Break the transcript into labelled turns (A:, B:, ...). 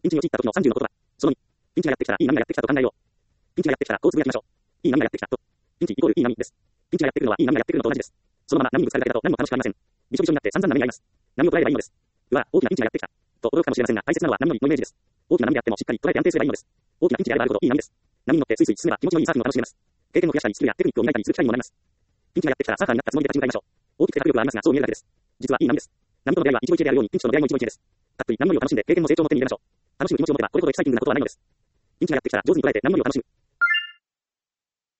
A: ピンチに陥った時の30の言葉。その2、ピンチがやってきたらいい波がやってきたと考えよう。ピンチがやってきたらこうつぶやきましょう。いい波がやってきたと。ピンチイコールいい波です。ピンチがやってくるのはいい波がやってくるのと同じです。そのまま波にぶつかるだけだと何も楽しくありません。びしょびしょになって散々波があります。波を捉えればいいのです。うわ、大きなピンチがやってきた。と驚くかもしれませんが、大切なのは波のイメージです。大きな波であってもしっかり捉えて安定すればいいのです。大きなピンチであればあるほどいい波です。波に乗ってスイスイ進めば気持ちのいいサーフィンを楽しめます。経験を増やしたりスキルやテクニックを磨いたりする機会にもなります。ピンチがやってきたらサーファーになったつもりで立ち向かいましょう。大きくて迫力はありますが、そう見えるだけです。実はいい波です。波との出会いは一期一会であるように、ピンチとの出会いも一期一会です。たっぷり波を楽しんで経験も成長も手に入れましょう。楽しむ気持ちを持てばこれほどエキサイティングなことはないのです。ピンチがやってきたら上手に捉えて波を楽しむ。